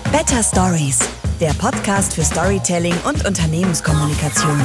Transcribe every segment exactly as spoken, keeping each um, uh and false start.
Better Stories, der Podcast für Storytelling und Unternehmenskommunikation.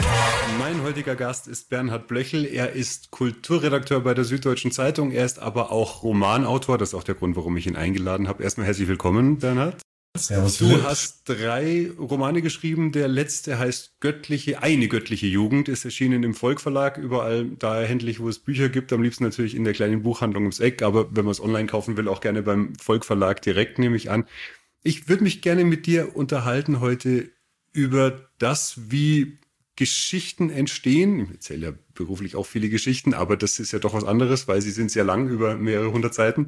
Mein heutiger Gast ist Bernhard Blöchel. Er ist Kulturredakteur bei der Süddeutschen Zeitung. Er ist aber auch Romanautor. Das ist auch der Grund, warum ich ihn eingeladen habe. Erstmal herzlich willkommen, Bernhard. Servus, du Philipp. hast drei Romane geschrieben. Der letzte heißt Göttliche, eine göttliche Jugend, ist erschienen im Volk Verlag, überall da erhältlich, wo es Bücher gibt. Am liebsten natürlich in der kleinen Buchhandlung ums Eck, aber wenn man es online kaufen will, auch gerne beim Volk Verlag direkt, nehme ich an. Ich würde mich gerne mit dir unterhalten heute über das, wie Geschichten entstehen. Ich erzähle ja beruflich auch viele Geschichten, aber das ist ja doch was anderes, weil sie sind sehr lang, über mehrere hundert Seiten.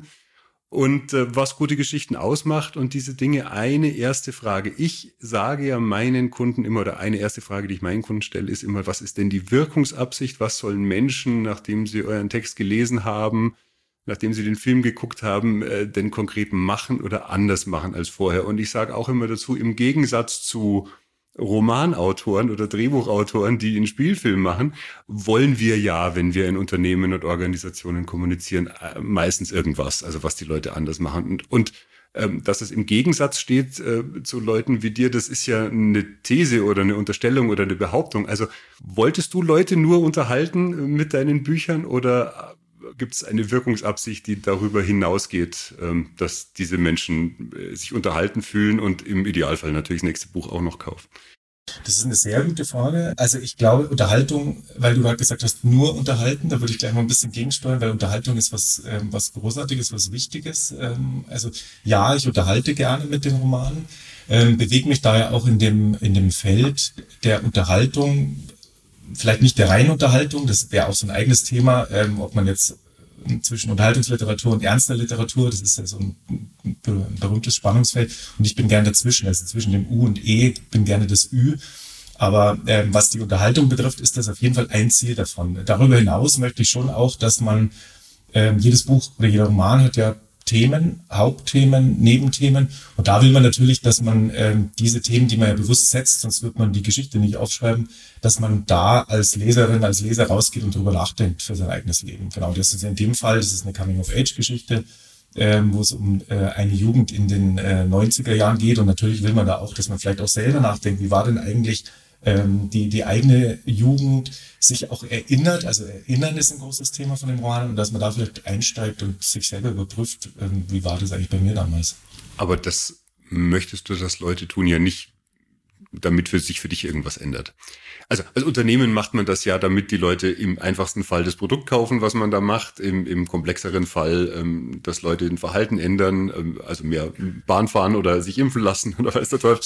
Und äh, was gute Geschichten ausmacht und diese Dinge. Eine erste Frage. Ich sage ja meinen Kunden immer, oder eine erste Frage, die ich meinen Kunden stelle, ist immer, was ist denn die Wirkungsabsicht? Was sollen Menschen, nachdem sie euren Text gelesen haben, nachdem sie den Film geguckt haben, äh, denn konkret machen oder anders machen als vorher? Und ich sage auch immer dazu, im Gegensatz zu Romanautoren oder Drehbuchautoren, die einen Spielfilm machen, wollen wir ja, wenn wir in Unternehmen und Organisationen kommunizieren, meistens irgendwas, also was die Leute anders machen. Und, und ähm, dass es im Gegensatz steht äh, zu Leuten wie dir, das ist ja eine These oder eine Unterstellung oder eine Behauptung. Also wolltest du Leute nur unterhalten mit deinen Büchern oder gibt es eine Wirkungsabsicht, die darüber hinausgeht, dass diese Menschen sich unterhalten fühlen und im Idealfall natürlich das nächste Buch auch noch kaufen? Das ist eine sehr gute Frage. Also ich glaube, Unterhaltung, weil du gerade gesagt hast, nur unterhalten, da würde ich gleich mal ein bisschen gegensteuern, weil Unterhaltung ist was, ähm, was Großartiges, was Wichtiges. Ähm, also ja, ich unterhalte gerne mit den Romanen, ähm, bewege mich daher auch in dem, in dem Feld der Unterhaltung, vielleicht nicht der reinen Unterhaltung, das wäre auch so ein eigenes Thema, ähm, ob man jetzt zwischen Unterhaltungsliteratur und ernster Literatur, das ist ja so ein berühmtes Spannungsfeld und ich bin gerne dazwischen, also zwischen dem U und E, bin gerne das Ü, aber ähm, was die Unterhaltung betrifft, ist das auf jeden Fall ein Ziel davon. Darüber hinaus möchte ich schon auch, dass man, ähm, jedes Buch oder jeder Roman hat ja Themen, Hauptthemen, Nebenthemen. Und da will man natürlich, dass man ähm, diese Themen, die man ja bewusst setzt, sonst wird man die Geschichte nicht aufschreiben, dass man da als Leserin, als Leser rausgeht und darüber nachdenkt für sein eigenes Leben. Genau, das ist in dem Fall, das ist eine Coming-of-Age-Geschichte, ähm, wo es um äh, eine Jugend in den äh, neunziger Jahren geht. Und natürlich will man da auch, dass man vielleicht auch selber nachdenkt, wie war denn eigentlich ähm, die die eigene Jugend, sich auch erinnert, also Erinnern ist ein großes Thema von dem Roman, und dass man da vielleicht einsteigt und sich selber überprüft, ähm, wie war das eigentlich bei mir damals. Aber das möchtest du, dass Leute tun, ja nicht, damit für sich für dich irgendwas ändert. Also als Unternehmen macht man das ja, damit die Leute im einfachsten Fall das Produkt kaufen, was man da macht, im, im komplexeren Fall, ähm, dass Leute den Verhalten ändern, ähm, also mehr Bahn fahren oder sich impfen lassen oder weiß der Teufel,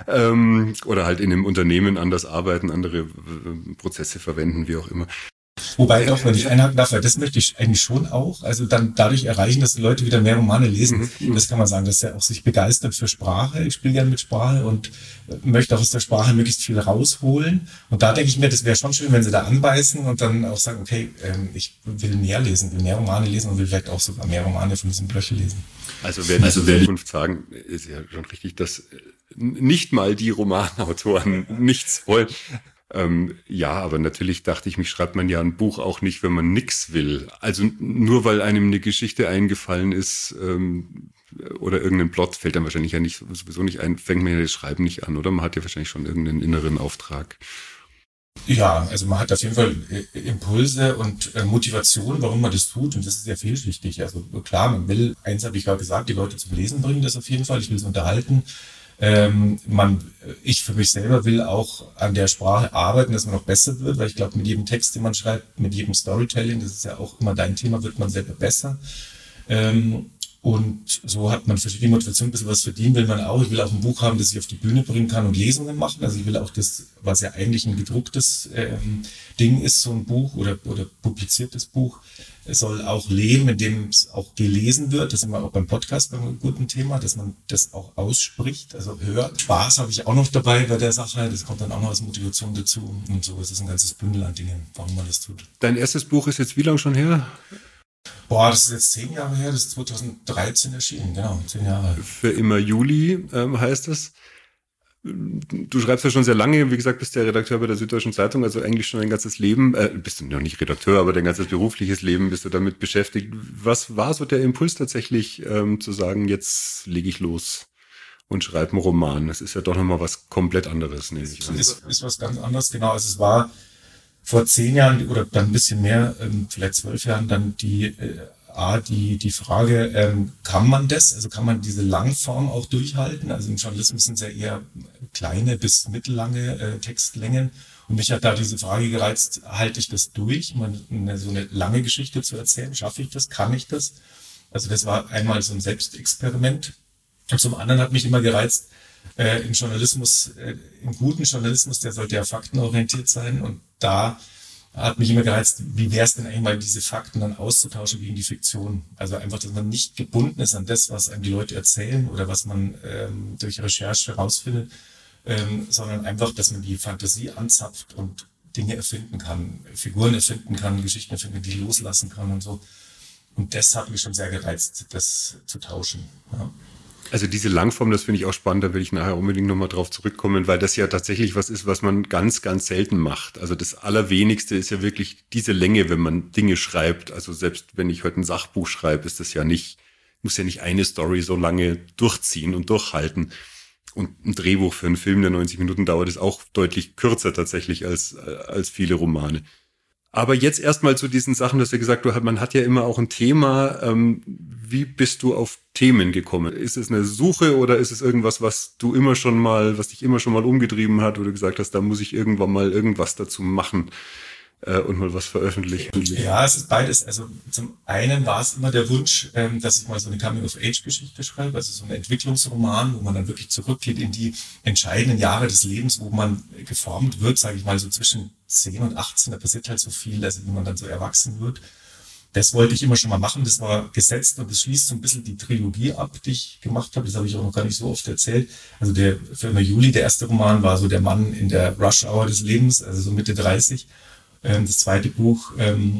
ähm, oder halt in einem Unternehmen anders arbeiten, andere äh, Prozesse verwenden, wie auch immer. Wobei doch, wenn ich einhaken darf, weil das möchte ich eigentlich schon auch, also dann dadurch erreichen, dass die Leute wieder mehr Romane lesen. Mhm. Das kann man sagen, dass er auch sich begeistert für Sprache. Ich spiele gerne mit Sprache und möchte auch aus der Sprache möglichst viel rausholen. Und da denke ich mir, das wäre schon schön, wenn sie da anbeißen und dann auch sagen, okay, ähm, ich will mehr lesen, will mehr Romane lesen und will vielleicht auch sogar mehr Romane von diesem Blöchel lesen. Also werde also in Zukunft sagen, ist ja schon richtig, dass nicht mal die Romanautoren nichts wollen. Ähm, ja, aber natürlich dachte ich, mich schreibt man ja ein Buch auch nicht, wenn man nix will. Also nur weil einem eine Geschichte eingefallen ist ähm, oder irgendein Plot, fällt dann wahrscheinlich ja nicht sowieso nicht ein, fängt man ja das Schreiben nicht an, oder? Man hat ja wahrscheinlich schon irgendeinen inneren Auftrag. Ja, also man hat auf jeden Fall Impulse und äh, Motivation, warum man das tut, und das ist sehr vielschichtig. Also klar, man will, eins habe ich gerade gesagt, die Leute zum Lesen bringen, das auf jeden Fall, ich will sie unterhalten. Ähm, man, ich für mich selber will auch an der Sprache arbeiten, dass man noch besser wird, weil ich glaube, mit jedem Text, den man schreibt, mit jedem Storytelling, das ist ja auch immer dein Thema, wird man selber besser. Ähm, und so hat man verschiedene Motivationen, ein bisschen was verdienen will man auch. Ich will auch ein Buch haben, das ich auf die Bühne bringen kann und Lesungen machen. Also ich will auch das, was ja eigentlich ein gedrucktes ähm, Ding ist, so ein Buch oder, oder publiziertes Buch, es soll auch leben, indem es auch gelesen wird. Das ist immer auch beim Podcast beim guten Thema, dass man das auch ausspricht, also hört. Spaß habe ich auch noch dabei bei der Sache. Das kommt dann auch noch als Motivation dazu. Und so ist es ein ganzes Bündel an Dingen, warum man das tut. Dein erstes Buch ist jetzt wie lange schon her? Boah, das ist jetzt zehn Jahre her, das ist zweitausenddreizehn erschienen, genau, zehn Jahre. Für immer Juli ähm, heißt es. Du schreibst ja schon sehr lange, wie gesagt, bist ja Redakteur bei der Süddeutschen Zeitung, also eigentlich schon dein ganzes Leben, äh, bist du noch nicht Redakteur, aber dein ganzes berufliches Leben bist du damit beschäftigt. Was war so der Impuls tatsächlich, ähm, zu sagen, jetzt lege ich los und schreibe einen Roman. Das ist ja doch nochmal was komplett anderes, nehme ich an. Ist, ist was ganz anderes, genau. Also es war vor zehn Jahren oder dann ein bisschen mehr, vielleicht zwölf Jahren, dann die, äh, A, die, die Frage, ähm, kann man das, also kann man diese Langform auch durchhalten? Also im Journalismus sind es ja eher kleine bis mittellange äh, Textlängen. Und mich hat da diese Frage gereizt, halte ich das durch, man, eine, so eine lange Geschichte zu erzählen? Schaffe ich das? Kann ich das? Also das war einmal so ein Selbstexperiment. Und zum anderen hat mich immer gereizt, äh, im Journalismus, äh, im guten Journalismus, der sollte ja faktenorientiert sein. Und da hat mich immer gereizt, wie wäre es denn eigentlich mal, diese Fakten dann auszutauschen gegen die Fiktion? Also einfach, dass man nicht gebunden ist an das, was einem die Leute erzählen oder was man ähm, durch Recherche herausfindet, ähm, sondern einfach, dass man die Fantasie anzapft und Dinge erfinden kann, Figuren erfinden kann, Geschichten erfinden, die loslassen kann und so. Und das hat mich schon sehr gereizt, das zu tauschen. Ja. Also diese Langform, das finde ich auch spannend, da will ich nachher unbedingt nochmal drauf zurückkommen, weil das ja tatsächlich was ist, was man ganz, ganz selten macht. Also das Allerwenigste ist ja wirklich diese Länge, wenn man Dinge schreibt. Also selbst wenn ich heute ein Sachbuch schreibe, ist das ja nicht, muss ja nicht eine Story so lange durchziehen und durchhalten. Und ein Drehbuch für einen Film, der neunzig Minuten dauert, ist auch deutlich kürzer tatsächlich als, als viele Romane. Aber jetzt erstmal zu diesen Sachen, dass du gesagt hast, man hat ja immer auch ein Thema. Ähm, wie bist du auf Themen gekommen? Ist es eine Suche oder ist es irgendwas, was du immer schon mal, was dich immer schon mal umgetrieben hat, wo du gesagt hast, da muss ich irgendwann mal irgendwas dazu machen äh, und mal was veröffentlichen? Ja, es ist beides. Also zum einen war es immer der Wunsch, ähm, dass ich mal so eine Coming-of-Age-Geschichte schreibe, also so einen Entwicklungsroman, wo man dann wirklich zurückgeht in die entscheidenden Jahre des Lebens, wo man geformt wird, sage ich mal, so zwischen zehn und achtzehn, da passiert halt so viel, also wie man dann so erwachsen wird. Das wollte ich immer schon mal machen, das war gesetzt und das schließt so ein bisschen die Trilogie ab, die ich gemacht habe. Das habe ich auch noch gar nicht so oft erzählt. Also der Firma Juli, der erste Roman, war so der Mann in der Rush-Hour des Lebens, also so Mitte dreißig. Das zweite Buch,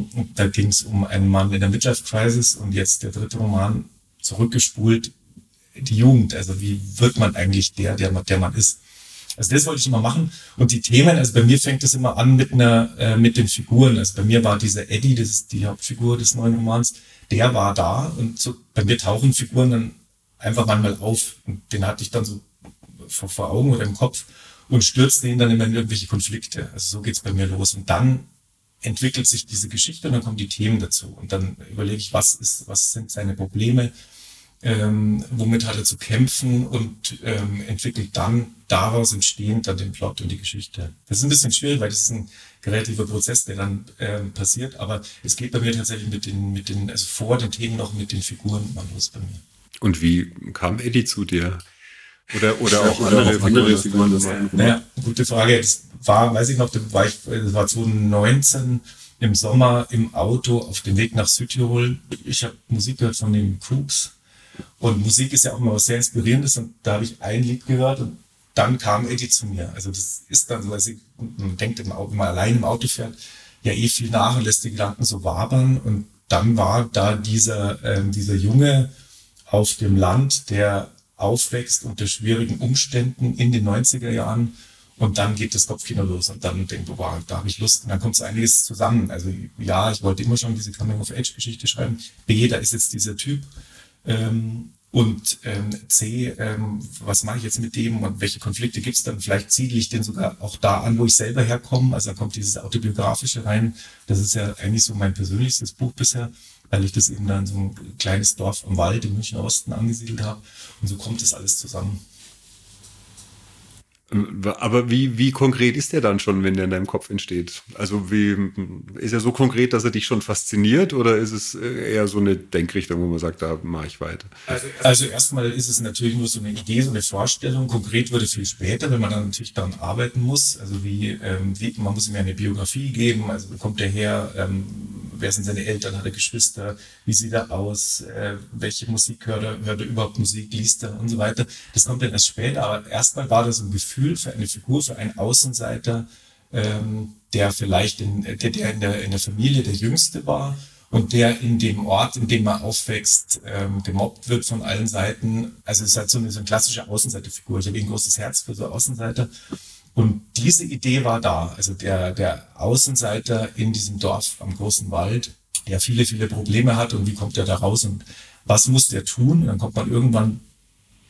da ging es um einen Mann in der Midlife-Crisis und jetzt der dritte Roman, zurückgespult, die Jugend. Also wie wird man eigentlich der, der, der man ist? Also das wollte ich immer machen. Und die Themen, also bei mir fängt es immer an mit einer, äh, mit den Figuren. Also bei mir war dieser Eddie, das ist die Hauptfigur des neuen Romans, der war da und so, bei mir tauchen Figuren dann einfach manchmal auf. Und den hatte ich dann so vor, vor Augen oder im Kopf und stürzte ihn dann immer in irgendwelche Konflikte. Also so geht's bei mir los. Und dann entwickelt sich diese Geschichte und dann kommen die Themen dazu. Und dann überlege ich, was ist, was sind seine Probleme? Ähm, womit hat er zu kämpfen und ähm, entwickelt dann daraus entstehend dann den Plot und die Geschichte. Das ist ein bisschen schwierig, weil das ist ein kreativer Prozess, der dann ähm, passiert, aber es geht bei mir tatsächlich mit den, mit den, also vor den Themen noch mit den Figuren mal los bei mir. Und wie kam Eddie zu dir? Oder, oder auch oder andere, auch andere Figuren? Figuren naja, gute Frage. Das war, weiß ich noch, das war, ich, das war zwanzig neunzehn im Sommer im Auto auf dem Weg nach Südtirol. Ich habe Musik gehört von den Crooks. Und Musik ist ja auch immer was sehr Inspirierendes und da habe ich ein Lied gehört und dann kam Eddie zu mir. Also das ist dann so, also man denkt, im Auto, wenn man allein im Auto fährt, ja eh viel nach und lässt die Gedanken so wabern und dann war da dieser, äh, dieser Junge auf dem Land, der aufwächst unter schwierigen Umständen in den neunziger Jahren und dann geht das Kopfkino los und dann denkt man, wow, da habe ich Lust und dann kommt so einiges zusammen. Also ja, ich wollte immer schon diese Coming-of-Age-Geschichte schreiben. B, da ist jetzt dieser Typ, Ähm, und ähm, C, ähm, was mache ich jetzt mit dem und welche Konflikte gibt's dann? Vielleicht ziele ich den sogar auch da an, wo ich selber herkomme. Also da kommt dieses Autobiografische rein. Das ist ja eigentlich so mein persönlichstes Buch bisher, weil ich das eben dann so ein kleines Dorf am Wald im Münchner Osten angesiedelt habe. Und so kommt das alles zusammen. Aber wie, wie konkret ist der dann schon, wenn der in deinem Kopf entsteht? Also wie, ist er so konkret, dass er dich schon fasziniert oder ist es eher so eine Denkrichtung, wo man sagt, da mache ich weiter? Also, also erstmal ist es natürlich nur so eine Idee, so eine Vorstellung. Konkret würde viel später, wenn man dann natürlich daran arbeiten muss. Also wie, ähm, wie man muss ihm ja eine Biografie geben, also wo kommt der her, ähm, wer sind seine Eltern, hat er Geschwister, wie sieht er aus, äh, welche Musik hört er, hört er überhaupt Musik, liest er und so weiter. Das kommt dann erst später, aber erstmal war das ein Gefühl, für eine Figur, für einen Außenseiter, ähm, der vielleicht in der, der in der in der Familie der Jüngste war und der in dem Ort, in dem er aufwächst, ähm, gemobbt wird von allen Seiten. Also es ist halt so eine, so eine klassische Außenseiterfigur. Ich habe ein großes Herz für so Außenseiter. Und diese Idee war da. Also der der Außenseiter in diesem Dorf am großen Wald, der viele, viele Probleme hat und wie kommt er da raus und was muss der tun? Und dann kommt man irgendwann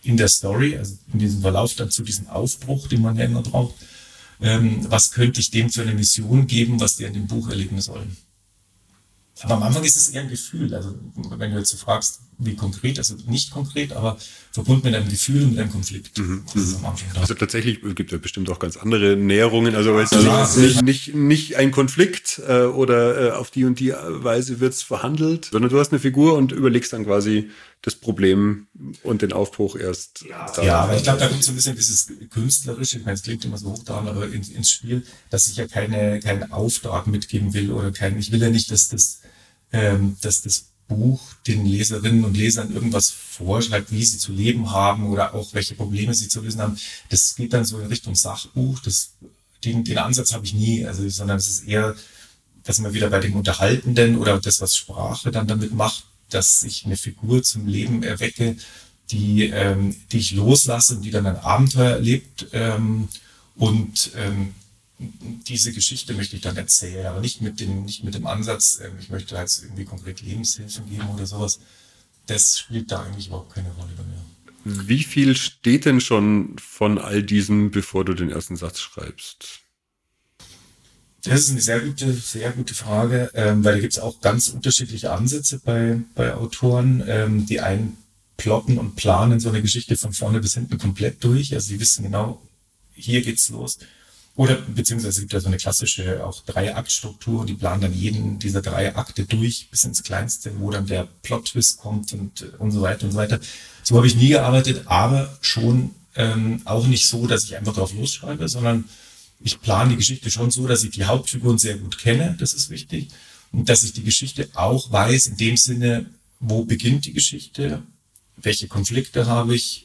in der Story, also in diesem Verlauf dann zu diesem Aufbruch, den man ja immer braucht, ähm, was könnte ich dem für eine Mission geben, was der in dem Buch erleben soll. Aber am Anfang ist es eher ein Gefühl, also wenn du jetzt so fragst, wie konkret, also nicht konkret, aber verbunden mit einem Gefühl und mit einem Konflikt. Mhm. Das ist am Anfang da. Also tatsächlich, es gibt ja bestimmt auch ganz andere Näherungen, also es Ja, ist nicht, nicht, nicht ein Konflikt äh, oder äh, auf die und die Weise wird's verhandelt, sondern du hast eine Figur und überlegst dann quasi das Problem und den Aufbruch erst. Ja, ja, aber ich glaube, da kommt so ein bisschen dieses Künstlerische, ich meine, es klingt immer so hochtrabend, aber ins, ins Spiel, dass ich ja keine, keinen Auftrag mitgeben will oder kein, ich will ja nicht, dass das, ähm, dass das Buch den Leserinnen und Lesern irgendwas vorschreibt, wie sie zu leben haben oder auch welche Probleme sie zu lösen haben. Das geht dann so in Richtung Sachbuch. Das, den, den Ansatz habe ich nie, also, sondern es ist eher, dass man wieder bei dem Unterhaltenden oder das, was Sprache dann damit macht, dass ich eine Figur zum Leben erwecke, die, ähm, die ich loslasse und die dann ein Abenteuer erlebt. Ähm, und ähm, diese Geschichte möchte ich dann erzählen, aber nicht mit dem, nicht mit dem Ansatz, ähm, ich möchte halt irgendwie konkret Lebenshilfe geben oder sowas. Das spielt da eigentlich überhaupt keine Rolle bei mir. Wie viel steht denn schon von all diesem, bevor du den ersten Satz schreibst? Das ist eine sehr gute, sehr gute Frage, ähm, weil da gibt es auch ganz unterschiedliche Ansätze bei, bei Autoren. Ähm, die einen plotten und planen so eine Geschichte von vorne bis hinten komplett durch. Also sie wissen genau, hier geht's los. Oder beziehungsweise es gibt ja so eine klassische auch Drei-Akt-Struktur, die planen dann jeden dieser drei Akte durch bis ins Kleinste, wo dann der Plot-Twist kommt und, und so weiter und so weiter. So habe ich nie gearbeitet, aber schon ähm, auch nicht so, dass ich einfach drauf losschreibe, sondern ich plane die Geschichte schon so, dass ich die Hauptfiguren sehr gut kenne, das ist wichtig, und dass ich die Geschichte auch weiß, in dem Sinne, wo beginnt die Geschichte, welche Konflikte habe ich,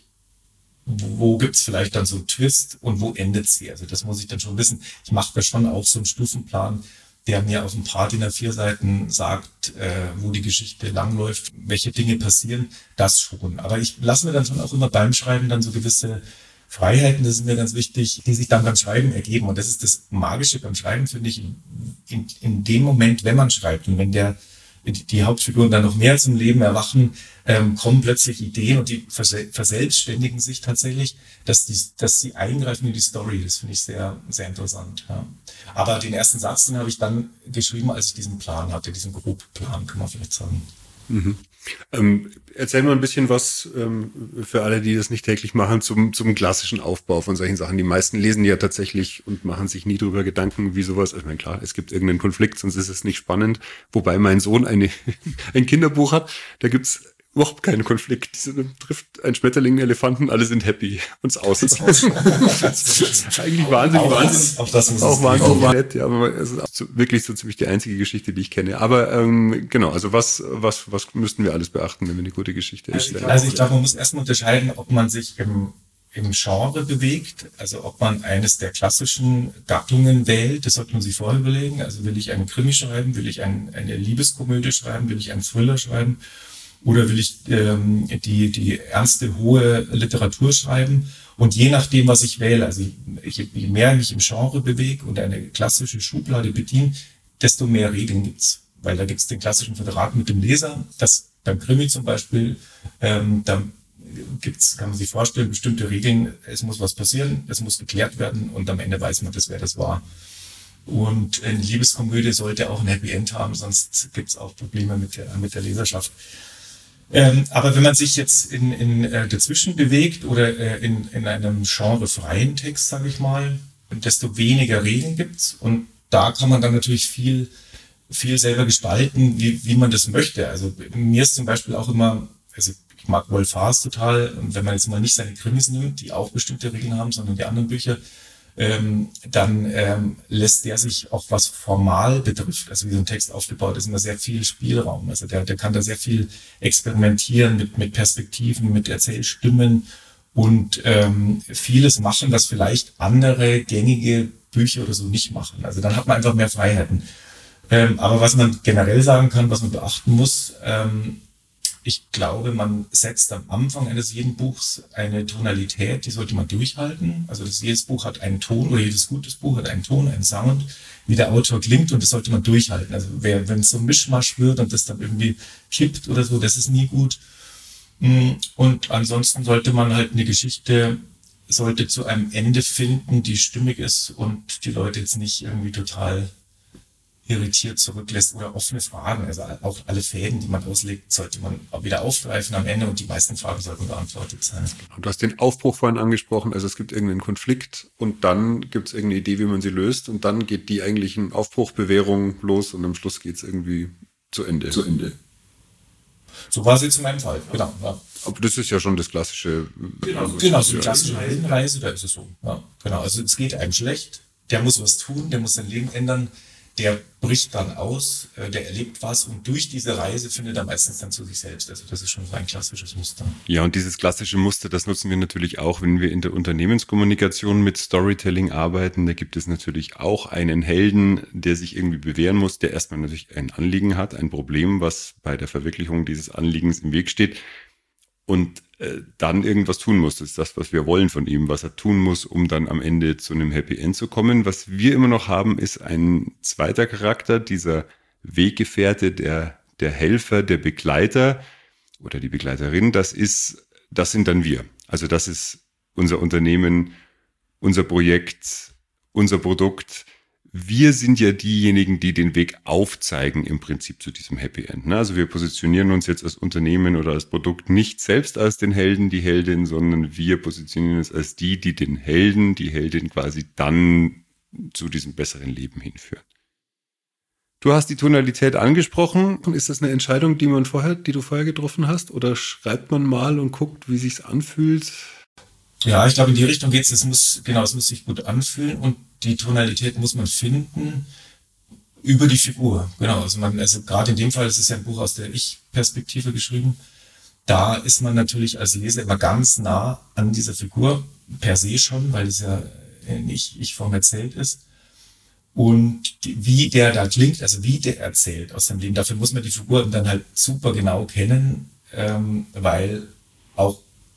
wo gibt's vielleicht dann so einen Twist und wo endet sie. Also das muss ich dann schon wissen. Ich mache da schon auch so einen Stufenplan, der mir auf ein paar D I N A vier Seiten sagt, äh, wo die Geschichte langläuft, welche Dinge passieren, das schon. Aber ich lasse mir dann schon auch immer beim Schreiben dann so gewisse Freiheiten, das ist mir ganz wichtig, die sich dann beim Schreiben ergeben. Und das ist das Magische beim Schreiben, finde ich, in, in dem Moment, wenn man schreibt und wenn der die Hauptfiguren dann noch mehr zum Leben erwachen, ähm, kommen plötzlich Ideen und die versel verselbstständigen sich tatsächlich, dass die, dass sie eingreifen in die Story. Das finde ich sehr, sehr interessant. Ja. Aber den ersten Satz, den habe ich dann geschrieben, als ich diesen Plan hatte, diesen Grobplan, kann man vielleicht sagen. Mhm. Ähm, erzähl mal ein bisschen was ähm, für alle, die das nicht täglich machen, zum, zum klassischen Aufbau von solchen Sachen. Die meisten lesen ja tatsächlich und machen sich nie drüber Gedanken, wie sowas. Ich meine, klar, es gibt irgendeinen Konflikt, sonst ist es nicht spannend. Wobei mein Sohn eine, ein Kinderbuch hat, da gibt's überhaupt keinen Konflikt. Die trifft ein Schmetterling, einen Elefanten, alle sind happy. Und es aus. Das ist eigentlich wahnsinnig, auch wahnsinnig. Auch das muss auch wahnsinnig nett, ja, aber es ist auch so, wirklich so ziemlich die einzige Geschichte, die ich kenne. Aber ähm, genau, also was, was, was müssten wir alles beachten, wenn wir eine gute Geschichte also erstellen? Also ich glaube, man muss erstmal unterscheiden, ob man sich im, im Genre bewegt, also ob man eines der klassischen Gattungen wählt, das sollte man sich vorher überlegen. Also will ich einen Krimi schreiben, will ich ein, eine Liebeskomödie schreiben, will ich einen Thriller schreiben? Oder will ich ähm, die die ernste, hohe Literatur schreiben? Und je nachdem, was ich wähle, also je, je mehr ich mich im Genre bewege und eine klassische Schublade bediene, desto mehr Regeln gibt's. Weil da gibt's den klassischen Vertrag mit dem Leser, das beim Krimi zum Beispiel, ähm, da gibt's, kann man sich vorstellen, bestimmte Regeln, es muss was passieren, es muss geklärt werden und am Ende weiß man das, wer das war. Und eine Liebeskomödie sollte auch ein Happy End haben, sonst gibt's auch Probleme mit der, mit der Leserschaft. Ähm, aber wenn man sich jetzt in, in äh, dazwischen bewegt oder äh, in, in einem genrefreien Text, sage ich mal, desto weniger Regeln gibt's. Und da kann man dann natürlich viel, viel selber gestalten, wie, wie man das möchte. Also mir ist zum Beispiel auch immer, also ich mag Wolf Haas total. Und wenn man jetzt mal nicht seine Krimis nimmt, die auch bestimmte Regeln haben, sondern die anderen Bücher, ähm, dann ähm, lässt der sich auch, was formal betrifft, also wie so ein Text aufgebaut ist, immer sehr viel Spielraum. Also der, der kann da sehr viel experimentieren mit, mit Perspektiven, mit Erzählstimmen und ähm, vieles machen, das vielleicht andere gängige Bücher oder so nicht machen. Also dann hat man einfach mehr Freiheiten. Ähm, aber was man generell sagen kann, was man beachten muss, ähm, ich glaube, man setzt am Anfang eines jeden Buchs eine Tonalität, die sollte man durchhalten. Also das, jedes Buch hat einen Ton oder jedes gutes Buch hat einen Ton, einen Sound, wie der Autor klingt und das sollte man durchhalten. Also wer, wenn es so ein Mischmasch wird und das dann irgendwie kippt oder so, das ist nie gut. Und ansonsten sollte man halt eine Geschichte, sollte zu einem Ende finden, die stimmig ist und die Leute jetzt nicht irgendwie total irritiert zurücklässt oder offene Fragen. Also auch alle Fäden, die man auslegt, sollte man auch wieder aufgreifen am Ende und die meisten Fragen sollten beantwortet sein. Du hast den Aufbruch vorhin angesprochen, also es gibt irgendeinen Konflikt und dann gibt es irgendeine Idee, wie man sie löst und dann geht die eigentlichen Aufbruchbewährung los und am Schluss geht es irgendwie zu Ende. Zu Ende. So war es jetzt in meinem Fall, genau. Ja. Aber das ist ja schon das klassische... Genau, genau so die klassische Heldenreise, da ist es so. Ja, genau, also es geht einem schlecht, der muss was tun, der muss sein Leben ändern, der bricht dann aus, der erlebt was und durch diese Reise findet er meistens dann zu sich selbst. Also das ist schon so ein klassisches Muster. Ja, und dieses klassische Muster, das nutzen wir natürlich auch, wenn wir in der Unternehmenskommunikation mit Storytelling arbeiten. Da gibt es natürlich auch einen Helden, der sich irgendwie bewähren muss, der erstmal natürlich ein Anliegen hat, ein Problem, was bei der Verwirklichung dieses Anliegens im Weg steht. Und äh, dann irgendwas tun muss. Das ist das, was wir wollen von ihm, was er tun muss, um dann am Ende zu einem Happy End zu kommen. Was wir immer noch haben, ist ein zweiter Charakter, dieser Weggefährte, der, der Helfer, der Begleiter oder die Begleiterin. Das ist, das sind dann wir. Also das ist unser Unternehmen, unser Projekt, unser Produkt. Wir sind ja diejenigen, die den Weg aufzeigen im Prinzip zu diesem Happy End. Also wir positionieren uns jetzt als Unternehmen oder als Produkt nicht selbst als den Helden, die Heldin, sondern wir positionieren uns als die, die den Helden, die Heldin quasi dann zu diesem besseren Leben hinführen. Du hast die Tonalität angesprochen. Ist das eine Entscheidung, die man vorher, die du vorher getroffen hast? Oder schreibt man mal und guckt, wie sich's anfühlt? Ja, ich glaube, in die Richtung geht's. Es muss, genau, es muss sich gut anfühlen und die Tonalität muss man finden über die Figur. Genau, also man, also gerade in dem Fall, das ist ja ein Buch aus der Ich-Perspektive geschrieben. Da ist man natürlich als Leser immer ganz nah an dieser Figur per se schon, weil es ja nicht Ich-Form erzählt ist. Und die, wie der da klingt, also wie der erzählt aus seinem Leben, dafür muss man die Figur dann halt super genau kennen, ähm, weil auch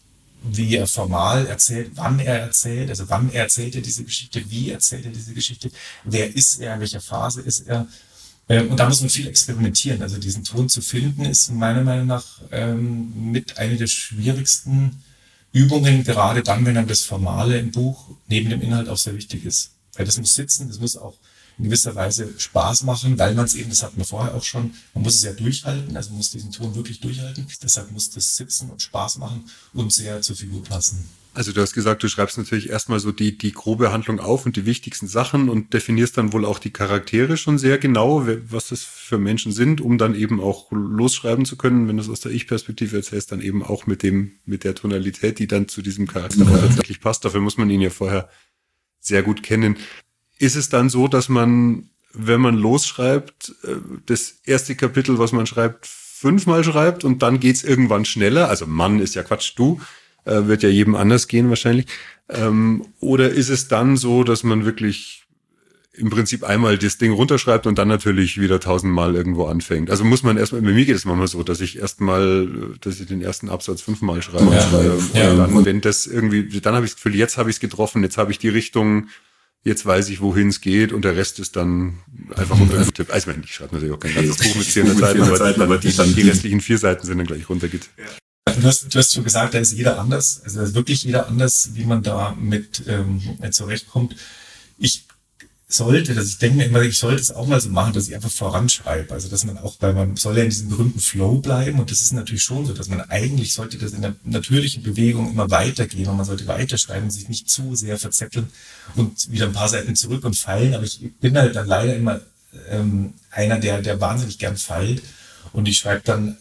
wie er formal erzählt, wann er erzählt, also wann er erzählt er diese Geschichte, wie erzählt er diese Geschichte, wer ist er, in welcher Phase ist er. Und da muss man viel experimentieren. Also diesen Ton zu finden, ist meiner Meinung nach ähm, mit einer der schwierigsten Übungen, gerade dann, wenn einem das Formale im Buch neben dem Inhalt auch sehr wichtig ist. Weil das muss sitzen, das muss auch in gewisser Weise Spaß machen, weil man es eben, das hatten wir vorher auch schon, man muss es ja durchhalten, also man muss diesen Ton wirklich durchhalten. Deshalb muss das sitzen und Spaß machen und sehr zur Figur passen. Also du hast gesagt, du schreibst natürlich erstmal so die, die grobe Handlung auf und die wichtigsten Sachen und definierst dann wohl auch die Charaktere schon sehr genau, was das für Menschen sind, um dann eben auch losschreiben zu können, wenn du es aus der Ich-Perspektive erzählst, dann eben auch mit dem, mit der Tonalität, die dann zu diesem Charakter ja. tatsächlich passt. Dafür muss man ihn ja vorher sehr gut kennen. Ist es dann so, dass man, wenn man losschreibt, das erste Kapitel, was man schreibt, fünfmal schreibt und dann geht's irgendwann schneller? Also Mann ist ja Quatsch, du, äh, wird ja jedem anders gehen wahrscheinlich. Ähm, oder ist es dann so, dass man wirklich im Prinzip einmal das Ding runterschreibt und dann natürlich wieder tausendmal irgendwo anfängt? Also muss man erstmal, bei mir geht es manchmal so, dass ich erstmal, dass ich den ersten Absatz fünfmal schreibe. Ja, ähm, ja, und dann, und wenn das irgendwie, dann habe ich das Gefühl, jetzt habe ich es getroffen, jetzt habe ich die Richtung, jetzt weiß ich, wohin es geht und der Rest ist dann einfach runtergetippt. Also ich meine, ich schreibe natürlich auch kein ganzes Buch mit zehn Seiten, aber, Seiten, aber die, die, die restlichen vier Seiten sind dann gleich runtergeht. Ja. Du hast, du hast schon gesagt, da ist jeder anders. Also da ist wirklich jeder anders, wie man da mit ähm, zurechtkommt. Ich sollte, dass ich denke mir immer, ich sollte es auch mal so machen, dass ich einfach voranschreibe. Also dass man auch, weil man soll ja in diesem berühmten Flow bleiben und das ist natürlich schon so, dass man eigentlich sollte das in der natürlichen Bewegung immer weitergehen und man sollte weiterschreiben, sich nicht zu sehr verzetteln und wieder ein paar Seiten zurück und fallen. Aber ich bin halt dann leider immer ähm, einer, der, der wahnsinnig gern feilt und ich schreibe dann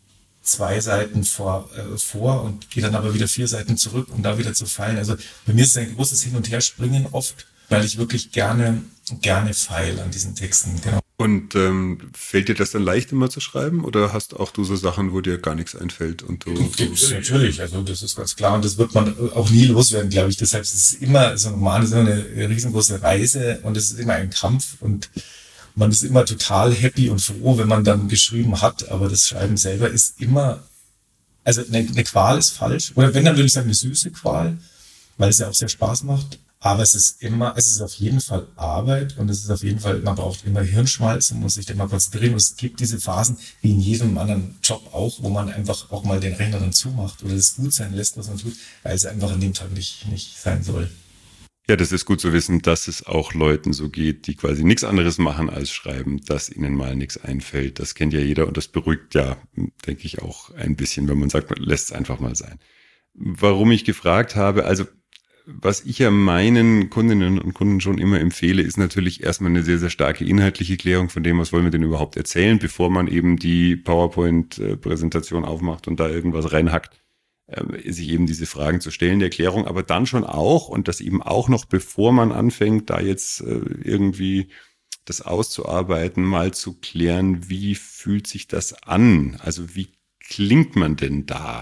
zwei Seiten vor, äh, vor und gehe dann aber wieder vier Seiten zurück, um da wieder zu fallen. Also bei mir ist es ein großes Hin- und Herspringen oft, weil ich wirklich gerne, gerne feile an diesen Texten. Genau. Und ähm, fällt dir das dann leicht immer zu schreiben oder hast auch du so Sachen, wo dir gar nichts einfällt? Und du, Gibt's natürlich, also das ist ganz klar und das wird man auch nie loswerden, glaube ich. Deshalb ist es immer, so ein Roman ist immer eine riesengroße Reise und es ist immer ein Kampf und man ist immer total happy und froh, wenn man dann geschrieben hat, aber das Schreiben selber ist immer, also eine, eine Qual ist falsch, oder wenn, dann würde ich sagen eine süße Qual, weil es ja auch sehr Spaß macht. Aber es ist immer, es ist auf jeden Fall Arbeit und es ist auf jeden Fall, man braucht immer Hirnschmalz und muss sich immer konzentrieren. Und es gibt diese Phasen, wie in jedem anderen Job auch, wo man einfach auch mal den Rechner dann zumacht oder es gut sein lässt, was man tut, weil es einfach an dem Tag nicht, nicht sein soll. Ja, das ist gut zu wissen, dass es auch Leuten so geht, die quasi nichts anderes machen als schreiben, dass ihnen mal nichts einfällt. Das kennt ja jeder und das beruhigt ja, denke ich, auch ein bisschen, wenn man sagt, man lässt es einfach mal sein. Warum ich gefragt habe, also was ich ja meinen Kundinnen und Kunden schon immer empfehle, ist natürlich erstmal eine sehr, sehr starke inhaltliche Klärung von dem, was wollen wir denn überhaupt erzählen, bevor man eben die PowerPoint-Präsentation aufmacht und da irgendwas reinhackt, äh, sich eben diese Fragen zu stellen, der Klärung, aber dann schon auch, und das eben auch noch, bevor man anfängt, da jetzt äh, irgendwie das auszuarbeiten, mal zu klären, wie fühlt sich das an? Also wie klingt man denn da?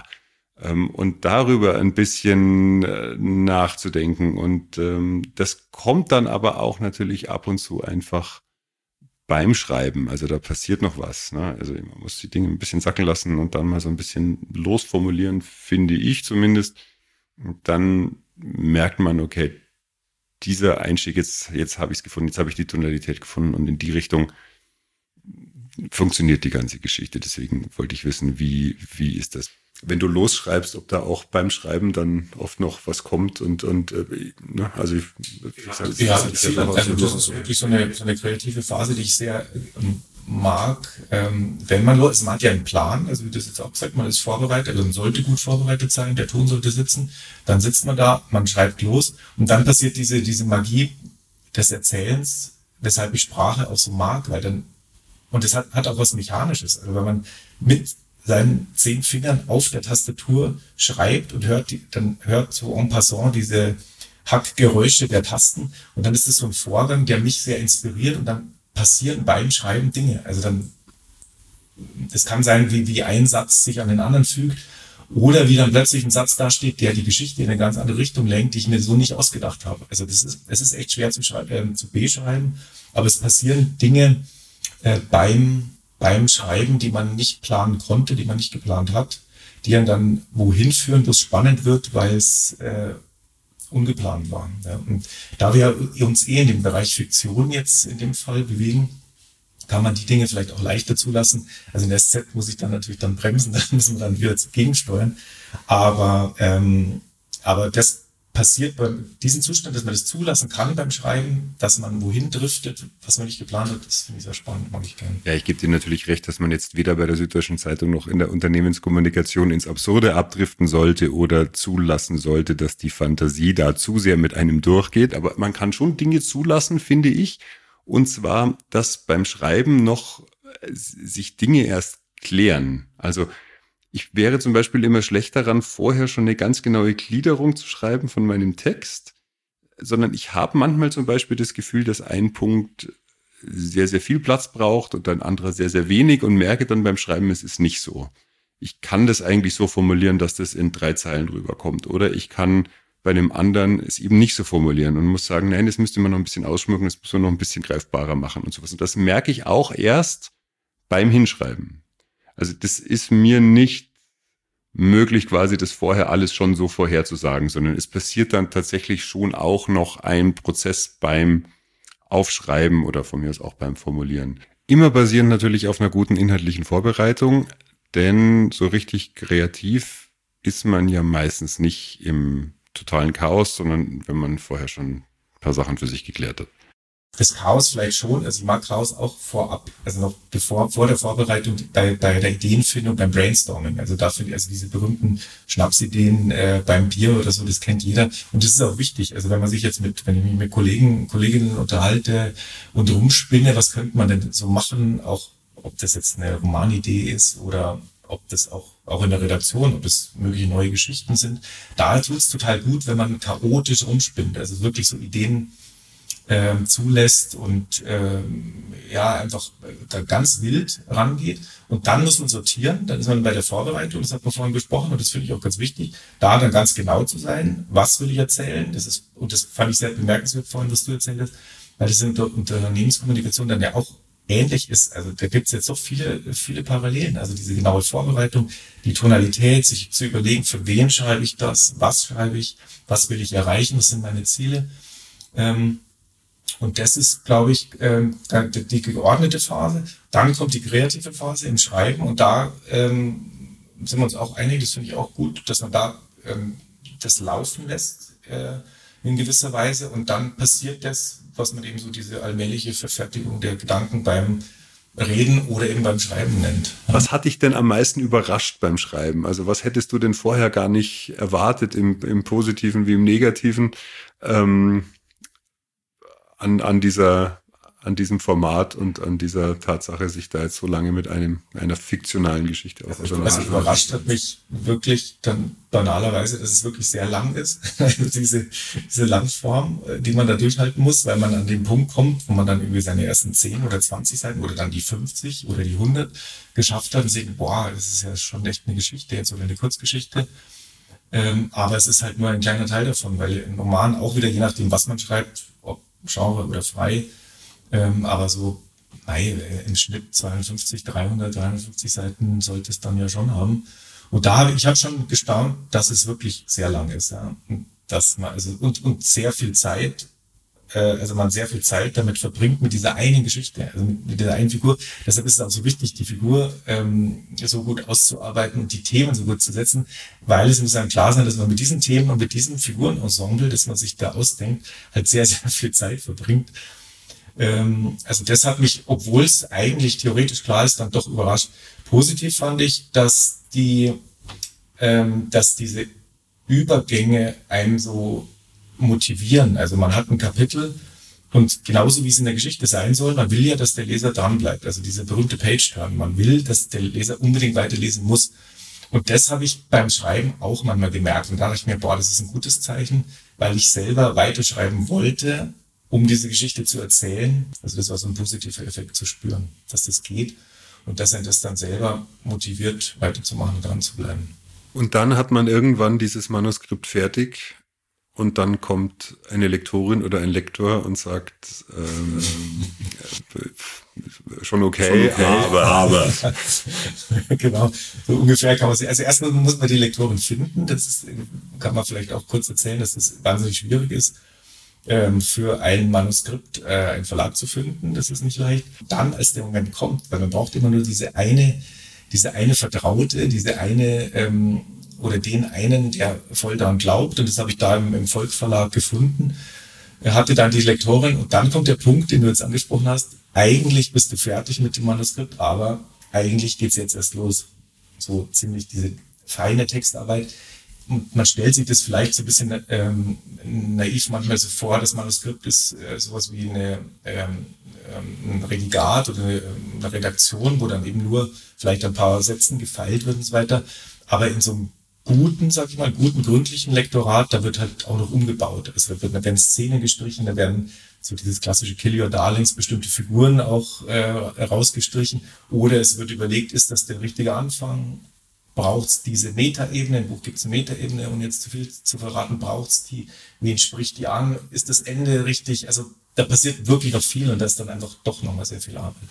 Und darüber ein bisschen nachzudenken. Und ähm, das kommt dann aber auch natürlich ab und zu einfach beim Schreiben. Also da passiert noch was. Ne? Also man muss die Dinge ein bisschen sacken lassen und dann mal so ein bisschen losformulieren, finde ich zumindest. Und dann merkt man, okay, dieser Einstieg, jetzt, jetzt habe ich es gefunden, jetzt habe ich die Tonalität gefunden und in die Richtung funktioniert die ganze Geschichte. Deswegen wollte ich wissen, wie, wie ist das? Wenn du losschreibst, ob da auch beim Schreiben dann oft noch was kommt und, und äh, ne, also ich, ich sag, das ja, ist, das, ist, also das ist wirklich so eine, so eine kreative Phase, die ich sehr ähm, mag. Ähm, wenn man, also man hat ja einen Plan, also wie das jetzt auch gesagt, man ist vorbereitet, also man sollte gut vorbereitet sein, der Ton sollte sitzen, dann sitzt man da, man schreibt los und dann passiert diese, diese Magie des Erzählens, weshalb ich Sprache auch so mag, weil dann, und das hat, hat auch was Mechanisches, also wenn man mit seinen zehn Fingern auf der Tastatur schreibt und hört die, dann hört so en passant diese Hackgeräusche der Tasten und dann ist es so ein Vorgang, der mich sehr inspiriert und dann passieren beim Schreiben Dinge. Also dann, es kann sein, wie, wie ein Satz sich an den anderen fügt oder wie dann plötzlich ein Satz dasteht, der die Geschichte in eine ganz andere Richtung lenkt, die ich mir so nicht ausgedacht habe. Also das ist, es ist echt schwer zu schreiben, äh, zu beschreiben, aber es passieren Dinge äh, beim beim Schreiben, die man nicht planen konnte, die man nicht geplant hat, die dann wohin führen, wo es spannend wird, weil es äh, ungeplant war. Ja. Und da wir uns eh in dem Bereich Fiktion jetzt in dem Fall bewegen, kann man die Dinge vielleicht auch leichter zulassen. Also in der S Z muss ich dann natürlich dann bremsen, da müssen wir dann wieder gegensteuern. Aber, ähm, aber das passiert bei diesem Zustand, dass man das zulassen kann beim Schreiben, dass man wohin driftet, was man nicht geplant hat, das finde ich sehr spannend, mag ich gerne. Ja, ich gebe dir natürlich recht, dass man jetzt weder bei der Süddeutschen Zeitung noch in der Unternehmenskommunikation ins Absurde abdriften sollte oder zulassen sollte, dass die Fantasie da zu sehr mit einem durchgeht. Aber man kann schon Dinge zulassen, finde ich. Und zwar, dass beim Schreiben noch sich Dinge erst klären. Also ich wäre zum Beispiel immer schlecht daran, vorher schon eine ganz genaue Gliederung zu schreiben von meinem Text, sondern ich habe manchmal zum Beispiel das Gefühl, dass ein Punkt sehr, sehr viel Platz braucht und ein anderer sehr, sehr wenig und merke dann beim Schreiben, es ist nicht so. Ich kann das eigentlich so formulieren, dass das in drei Zeilen rüberkommt. Oder ich kann bei einem anderen es eben nicht so formulieren und muss sagen, nein, das müsste man noch ein bisschen ausschmücken, das muss man noch ein bisschen greifbarer machen und sowas. Und das merke ich auch erst beim Hinschreiben. Also das ist mir nicht möglich, quasi das vorher alles schon so vorherzusagen, sondern es passiert dann tatsächlich schon auch noch ein Prozess beim Aufschreiben oder von mir aus auch beim Formulieren. Immer basierend natürlich auf einer guten inhaltlichen Vorbereitung, denn so richtig kreativ ist man ja meistens nicht im totalen Chaos, sondern wenn man vorher schon ein paar Sachen für sich geklärt hat. Das Chaos vielleicht schon, also ich mag Chaos auch vorab, also noch bevor, vor der Vorbereitung, bei, bei der Ideenfindung, beim Brainstorming, also da finde ich, also diese berühmten Schnapsideen äh, beim Bier oder so, das kennt jeder und das ist auch wichtig, also wenn man sich jetzt mit, wenn ich mich mit Kollegen, Kolleginnen unterhalte und rumspinne, was könnte man denn so machen, auch ob das jetzt eine Romanidee ist oder ob das auch, auch in der Redaktion, ob es mögliche neue Geschichten sind, da tut es total gut, wenn man chaotisch rumspinnt, also wirklich so Ideen Ähm, zulässt und ähm, ja einfach da ganz wild rangeht und dann muss man sortieren, dann ist man bei der Vorbereitung, das hat man vorhin besprochen und das finde ich auch ganz wichtig, da dann ganz genau zu sein, was will ich erzählen, das ist, und das fand ich sehr bemerkenswert vorhin, was du erzählt hast, weil das in der Unternehmenskommunikation dann ja auch ähnlich ist, also da gibt es jetzt so viele, viele Parallelen, also diese genaue Vorbereitung, die Tonalität, sich zu überlegen, für wen schreibe ich das, was schreibe ich, was will ich erreichen, was sind meine Ziele. Ähm, und das ist, glaube ich, ähm, die, die geordnete Phase. Dann kommt die kreative Phase im Schreiben und da ähm, sind wir uns auch einig, das finde ich auch gut, dass man da ähm, das laufen lässt äh, in gewisser Weise und dann passiert das, was man eben so diese allmähliche Verfertigung der Gedanken beim Reden oder eben beim Schreiben nennt. Was hat dich denn am meisten überrascht beim Schreiben? Also was hättest du denn vorher gar nicht erwartet, im, im Positiven wie im Negativen, ähm, an, an dieser, an diesem Format und an dieser Tatsache, sich da jetzt so lange mit einem, einer fiktionalen Geschichte auseinanderzusetzen? Also, also überrascht hat mich wirklich dann banalerweise, dass es wirklich sehr lang ist. Also diese, diese Langform, die man da durchhalten muss, weil man an den Punkt kommt, wo man dann irgendwie seine ersten zehn oder zwanzig Seiten oder dann die fünfzig oder die hundert geschafft hat und denkt, boah, das ist ja schon echt eine Geschichte jetzt oder eine Kurzgeschichte. Ähm, aber es ist halt nur ein kleiner Teil davon, weil im Roman auch wieder, je nachdem, was man schreibt, ob Genre oder frei, ähm, aber so nein, im Schnitt zweihundertfünfzig, dreihundert, dreihundertfünfzig Seiten sollte es dann ja schon haben. Und da habe ich habe schon gestaunt, dass es wirklich sehr lang ist, ja, und dass man also und und sehr viel Zeit, äh, also man sehr viel Zeit damit verbringt mit dieser einen Geschichte, also mit, mit dieser einen Figur. Deshalb ist es auch so wichtig, die Figur ähm, so gut auszuarbeiten und die Themen so gut zu setzen, weil es muss einem klar sein, dass man mit diesen Themen und mit diesem Figurenensemble, das man sich da ausdenkt, halt sehr sehr viel Zeit verbringt. Ähm, also das hat mich, obwohl es eigentlich theoretisch klar ist, dann doch überrascht. Positiv fand ich, dass die, ähm, dass diese Übergänge einen so motivieren. Also man hat ein Kapitel und genauso wie es in der Geschichte sein soll, man will ja, dass der Leser dran bleibt. Also diese berühmte Page-Turn. Man will, dass der Leser unbedingt weiterlesen muss. Und das habe ich beim Schreiben auch manchmal gemerkt. Und da dachte ich mir, boah, das ist ein gutes Zeichen, weil ich selber weiterschreiben wollte, um diese Geschichte zu erzählen. Also das war so ein positiver Effekt zu spüren, dass das geht und dass er das dann selber motiviert, weiterzumachen und dran zu bleiben. Und dann hat man irgendwann dieses Manuskript fertig und dann kommt eine Lektorin oder ein Lektor und sagt, ähm, schon okay, schon okay aber, aber. Genau, so ungefähr kann man es. Also erstmal muss man die Lektorin finden. Das ist, kann man vielleicht auch kurz erzählen, dass das wahnsinnig schwierig ist, für ein Manuskript äh, einen Verlag zu finden. Das ist nicht leicht. Dann, als der Moment kommt, weil man braucht immer nur diese eine, diese eine Vertraute, diese eine ähm, oder den einen, der voll daran glaubt. Und das habe ich da im, im Volksverlag gefunden. Er hatte dann die Lektorin und dann kommt der Punkt, den du jetzt angesprochen hast. Eigentlich bist du fertig mit dem Manuskript, aber eigentlich geht's jetzt erst los. So ziemlich diese feine Textarbeit. Und man stellt sich das vielleicht so ein bisschen ähm, naiv manchmal so vor, das Manuskript ist äh, sowas wie eine, ähm, ein Redigat oder eine, eine Redaktion, wo dann eben nur vielleicht ein paar Sätzen gefeilt wird und so weiter. Aber in so einem guten, sag ich mal, guten, gründlichen Lektorat, da wird halt auch noch umgebaut. Also da werden Szenen gestrichen, da werden so dieses klassische Kill Your Darlings, bestimmte Figuren auch äh, rausgestrichen. Oder es wird überlegt, ist das der richtige Anfang? Braucht es diese Metaebene, im Buch gibt es eine Metaebene, um jetzt zu viel zu verraten, braucht es die, wen spricht die an, ist das Ende richtig, also da passiert wirklich noch viel und da ist dann einfach doch nochmal sehr viel Arbeit.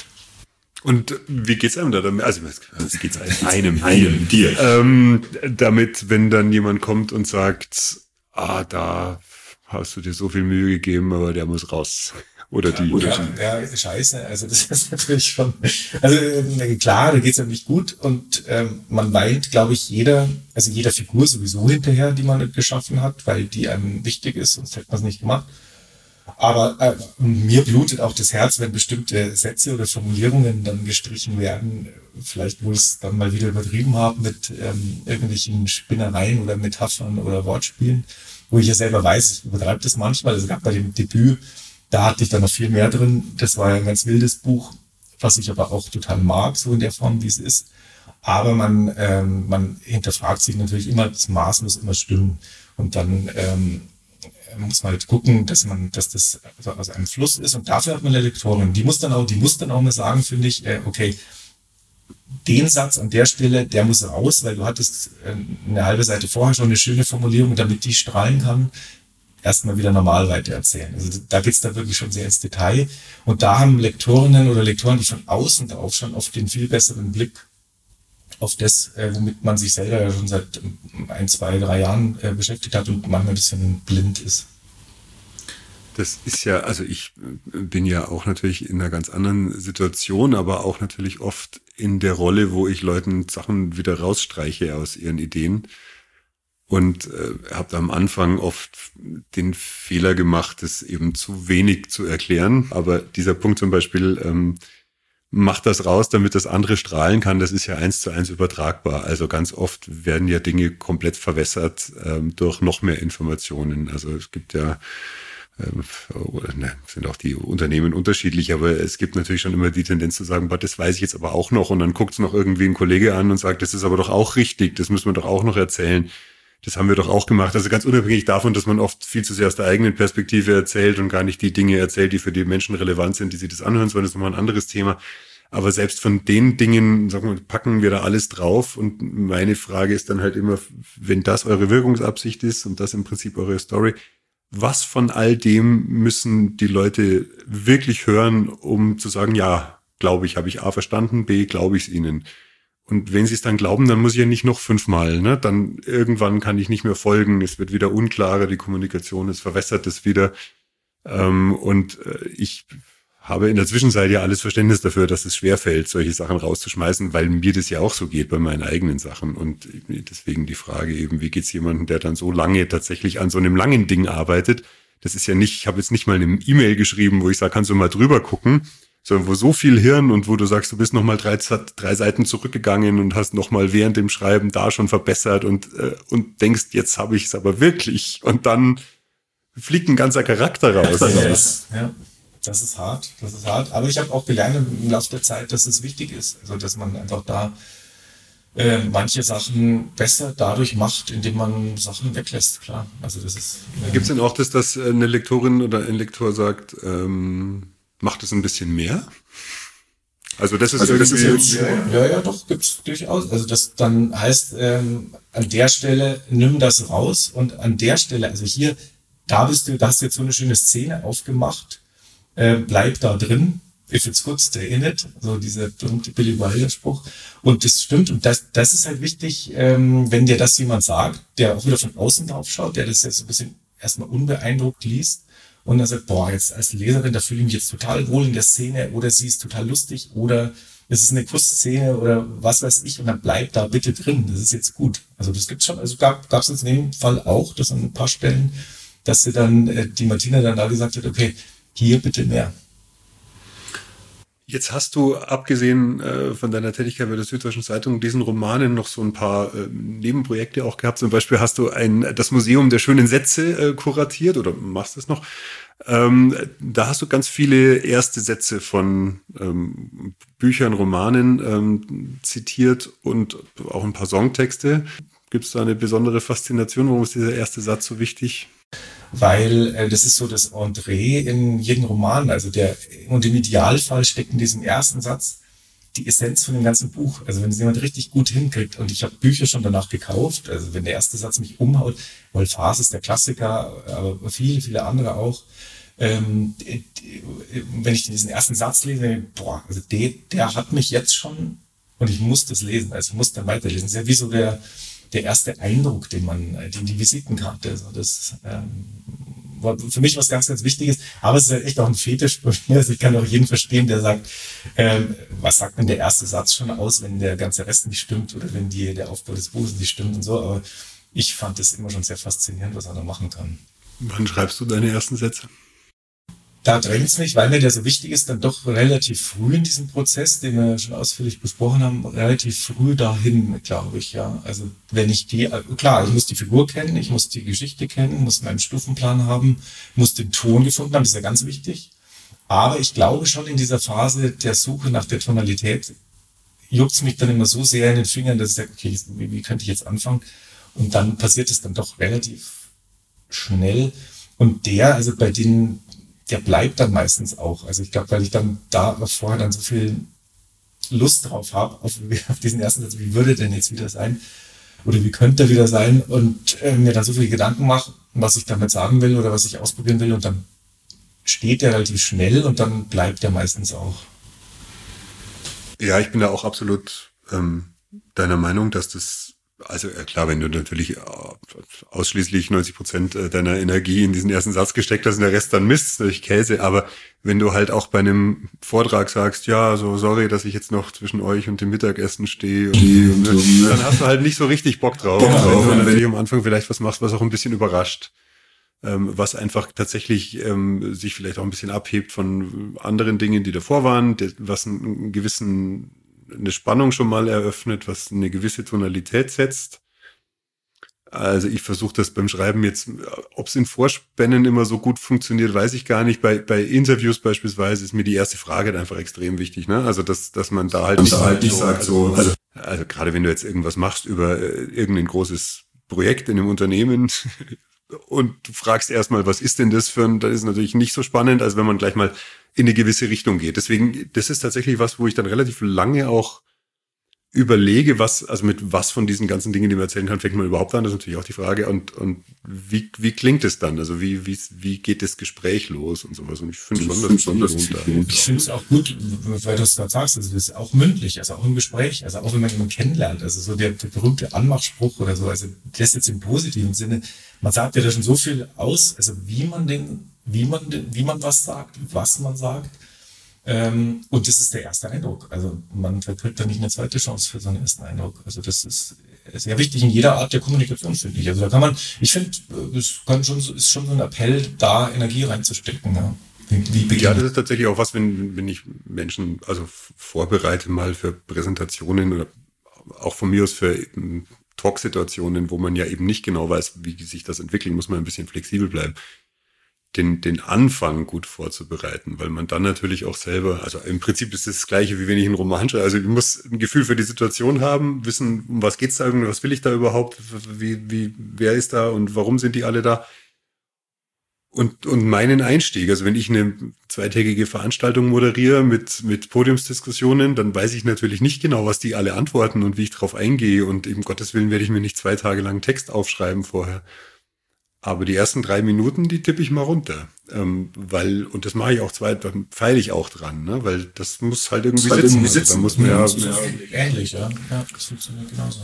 Und wie geht's einem da damit? Also es geht's einem, einem dir. Ähm, damit, wenn dann jemand kommt und sagt, ah, da hast du dir so viel Mühe gegeben, aber der muss raus. Oder die. Ja, oder die. Ja, scheiße. Also das ist natürlich schon, also klar, da geht's ja nicht gut und ähm, man weint, glaube ich, jeder, also jeder Figur sowieso hinterher, die man geschaffen hat, weil die einem wichtig ist, sonst hätte man es nicht gemacht. Aber äh, mir blutet auch das Herz, wenn bestimmte Sätze oder Formulierungen dann gestrichen werden, vielleicht wo ich es dann mal wieder übertrieben habe mit ähm, irgendwelchen Spinnereien oder Metaphern oder Wortspielen, wo ich ja selber weiß, ich übertreibe das manchmal. Also gerade bei dem Debüt, da hatte ich dann noch viel mehr drin. Das war ja ein ganz wildes Buch, was ich aber auch total mag, so in der Form, wie es ist. Aber man, ähm, man hinterfragt sich natürlich immer, das Maß muss immer stimmen. Und dann ähm, muss man halt gucken, dass man, dass das aus einem Fluss ist. Und dafür hat man eine Lektorin. Die muss dann auch, die muss dann auch mal sagen, finde ich, äh, okay, den Satz an der Stelle, der muss raus, weil du hattest äh, eine halbe Seite vorher schon eine schöne Formulierung, damit die strahlen kann. Erstmal wieder normal weitererzählen. Also da geht's da wirklich schon sehr ins Detail. Und da haben Lektorinnen oder Lektoren, die von außen drauf schon oft den viel besseren Blick auf das, äh, womit man sich selber ja schon seit ein, zwei, drei Jahren äh, beschäftigt hat und manchmal ein bisschen blind ist. Das ist ja, also ich bin ja auch natürlich in einer ganz anderen Situation, aber auch natürlich oft in der Rolle, wo ich Leuten Sachen wieder rausstreiche aus ihren Ideen. Und äh, habe am Anfang oft den Fehler gemacht, es eben zu wenig zu erklären. Aber dieser Punkt zum Beispiel, ähm, macht das raus, damit das andere strahlen kann, das ist ja eins zu eins übertragbar. Also ganz oft werden ja Dinge komplett verwässert ähm, durch noch mehr Informationen. Also es gibt ja, ähm, ne, sind auch die Unternehmen unterschiedlich, aber es gibt natürlich schon immer die Tendenz zu sagen, boah, das weiß ich jetzt aber auch noch. Und dann guckt es noch irgendwie ein Kollege an und sagt, das ist aber doch auch richtig, das müssen wir doch auch noch erzählen. Das haben wir doch auch gemacht. Also ganz unabhängig davon, dass man oft viel zu sehr aus der eigenen Perspektive erzählt und gar nicht die Dinge erzählt, die für die Menschen relevant sind, die sich das anhören sollen. Das ist nochmal ein anderes Thema. Aber selbst von den Dingen, sagen wir, packen wir da alles drauf. Und meine Frage ist dann halt immer, wenn das eure Wirkungsabsicht ist und das im Prinzip eure Story, was von all dem müssen die Leute wirklich hören, um zu sagen, ja, glaube ich, habe ich A verstanden, B, glaube ich es ihnen. Und wenn sie es dann glauben, dann muss ich ja nicht noch fünfmal, ne? Dann irgendwann kann ich nicht mehr folgen, es wird wieder unklarer, die Kommunikation ist verwässert es wieder. Ähm, und äh, ich habe in der Zwischenzeit ja alles Verständnis dafür, dass es schwerfällt, solche Sachen rauszuschmeißen, weil mir das ja auch so geht bei meinen eigenen Sachen. Und deswegen die Frage eben, wie geht's jemandem, der dann so lange tatsächlich an so einem langen Ding arbeitet? Das ist ja nicht, ich habe jetzt nicht mal eine E-Mail geschrieben, wo ich sage, kannst du mal drüber gucken, sondern wo so viel Hirn und wo du sagst, du bist nochmal drei, drei Seiten zurückgegangen und hast nochmal während dem Schreiben da schon verbessert und, äh, und denkst, jetzt habe ich es aber wirklich. Und dann fliegt ein ganzer Charakter raus. Yes. Ja, das ist hart, das ist hart. Aber ich habe auch gelernt im Laufe der Zeit, dass es wichtig ist. Also, dass man einfach da äh, manche Sachen besser dadurch macht, indem man Sachen weglässt, klar. Also das ist. Äh, Gibt es denn auch das, dass eine Lektorin oder ein Lektor sagt, ähm, macht es ein bisschen mehr? Also das ist also irgendwie... Das ist jetzt, ja, ja, doch, gibt's durchaus. Also das dann heißt, ähm, an der Stelle nimm das raus und an der Stelle, also hier, da bist du, da hast du jetzt so eine schöne Szene aufgemacht, äh, bleib da drin, if it's good, stay in it, so dieser berühmte Billy Wilder Spruch. Und das stimmt und das, das ist halt wichtig, ähm, wenn dir das jemand sagt, der auch wieder von außen drauf schaut, der das jetzt so ein bisschen erstmal unbeeindruckt liest, und dann sagt, boah, jetzt als Leserin, da fühle ich mich jetzt total wohl in der Szene oder sie ist total lustig oder es ist eine Kussszene oder was weiß ich und dann bleibt da bitte drin, das ist jetzt gut. Also das gibt's schon, also gab es in dem Fall auch, dass an ein paar Stellen, dass sie dann, äh, die Martina dann da gesagt hat, okay, hier bitte mehr. Jetzt hast du, abgesehen äh, von deiner Tätigkeit bei der Süddeutschen Zeitung, diesen Romanen noch so ein paar äh, Nebenprojekte auch gehabt. Zum Beispiel hast du ein das Museum der schönen Sätze äh, kuratiert oder machst es noch. Ähm, da hast du ganz viele erste Sätze von ähm, Büchern, Romanen ähm, zitiert und auch ein paar Songtexte. Gibt es da eine besondere Faszination? Warum ist dieser erste Satz so wichtig? Weil äh, das ist so das Entree in jedem Roman. Also der und im Idealfall steckt in diesem ersten Satz die Essenz von dem ganzen Buch. Also wenn es jemand richtig gut hinkriegt und ich habe Bücher schon danach gekauft, also wenn der erste Satz mich umhaut, Wolfhard ist der Klassiker, aber viele, viele andere auch. Ähm, wenn ich diesen ersten Satz lese, boah, also der, der hat mich jetzt schon und ich muss das lesen, also ich muss dann weiterlesen. Das ist ja wie so der der erste Eindruck, den man, den die Visitenkarte, also das ähm, war für mich was ganz, ganz Wichtiges, aber es ist halt echt auch ein Fetisch bei mir, also ich kann auch jeden verstehen, der sagt, ähm, was sagt denn der erste Satz schon aus, wenn der ganze Rest nicht stimmt oder wenn die, der Aufbau des Buches nicht stimmt und so, aber ich fand es immer schon sehr faszinierend, was er da machen kann. Wann schreibst du deine ersten Sätze? Da drängt es mich, weil mir der so wichtig ist, dann doch relativ früh in diesem Prozess, den wir schon ausführlich besprochen haben, relativ früh dahin, glaube ich, ja. Also wenn ich die, klar, ich muss die Figur kennen, ich muss die Geschichte kennen, muss meinen Stufenplan haben, muss den Ton gefunden haben, das ist ja ganz wichtig. Aber ich glaube schon in dieser Phase der Suche nach der Tonalität juckt es mich dann immer so sehr in den Fingern, dass ich sage, okay, wie, wie könnte ich jetzt anfangen? Und dann passiert es dann doch relativ schnell. Und der, also bei denen, der bleibt dann meistens auch. Also ich glaube, weil ich dann da vorher dann so viel Lust drauf habe, auf, auf diesen ersten Satz, wie würde denn jetzt wieder sein? Oder wie könnte er wieder sein? Und äh, mir dann so viele Gedanken mache, was ich damit sagen will oder was ich ausprobieren will. Und dann steht der relativ schnell und dann bleibt der meistens auch. Ja, ich bin da auch absolut ähm, deiner Meinung, dass das Also ja, klar, wenn du natürlich ausschließlich neunzig Prozent deiner Energie in diesen ersten Satz gesteckt hast und der Rest dann Mist, durch Käse, aber wenn du halt auch bei einem Vortrag sagst, ja, so sorry, dass ich jetzt noch zwischen euch und dem Mittagessen stehe, und, und, und, dann hast du halt nicht so richtig Bock drauf. Ja, wenn du natürlich am Anfang vielleicht was machst, was auch ein bisschen überrascht, ähm, was einfach tatsächlich ähm, sich vielleicht auch ein bisschen abhebt von anderen Dingen, die davor waren, was einen gewissen eine Spannung schon mal eröffnet, was eine gewisse Tonalität setzt. Also ich versuche das beim Schreiben jetzt, ob es in Vorspänen immer so gut funktioniert, weiß ich gar nicht. Bei, bei Interviews beispielsweise ist mir die erste Frage einfach extrem wichtig, ne? Also dass, dass man da halt nicht, da halt nicht sagt, so, also, also gerade wenn du jetzt irgendwas machst über äh, irgendein großes Projekt in einem Unternehmen und du fragst erstmal, was ist denn das für ein, das ist natürlich nicht so spannend, als wenn man gleich mal in eine gewisse Richtung geht. Deswegen, das ist tatsächlich was, wo ich dann relativ lange auch überlege, was, also mit was von diesen ganzen Dingen, die man erzählen kann, fängt man überhaupt an? Das ist natürlich auch die Frage. Und, und wie, wie klingt es dann? Also wie, wie, wie geht das Gespräch los und sowas? Und ich finde schon, dass schon, das da. Ich finde es auch gut, weil du es gerade sagst, also das ist auch mündlich, also auch im Gespräch, also auch wenn man jemanden kennenlernt, also so der, der berühmte Anmachspruch oder so, also das jetzt im positiven Sinne, man sagt ja da schon so viel aus, also wie man den, wie man den, wie man was sagt, was man sagt. Ähm, und das ist der erste Eindruck. Also man verkriegt da nicht eine zweite Chance für so einen ersten Eindruck. Also das ist sehr wichtig in jeder Art der Kommunikation, finde ich. Also da kann man, ich finde, es kann schon, ist schon so ein Appell, da Energie reinzustecken. Ja, wie, wie ja, das ist tatsächlich auch was, wenn, wenn ich Menschen also vorbereite mal für Präsentationen oder auch von mir aus für Talksituationen, wo man ja eben nicht genau weiß, wie sich das entwickelt, muss man ein bisschen flexibel bleiben. Den, den Anfang gut vorzubereiten, weil man dann natürlich auch selber, also im Prinzip ist es das Gleiche, wie wenn ich einen Roman schreibe. Also ich muss ein Gefühl für die Situation haben, wissen, um was geht's da, was will ich da überhaupt, wie, wie, wer ist da und warum sind die alle da? Und, und meinen Einstieg, also wenn ich eine zweitägige Veranstaltung moderiere mit, mit Podiumsdiskussionen, dann weiß ich natürlich nicht genau, was die alle antworten und wie ich drauf eingehe und um Gottes Willen werde ich mir nicht zwei Tage lang Text aufschreiben vorher. Aber die ersten drei Minuten, die tippe ich mal runter. Ähm, weil, und das mache ich auch zwei, da feile ich auch dran, ne? Weil das muss halt irgendwie halt sitzen. Irgendwie sitzen. Also, da muss man ja, ja, ja ähnlich, ja. Ja, das funktioniert genauso.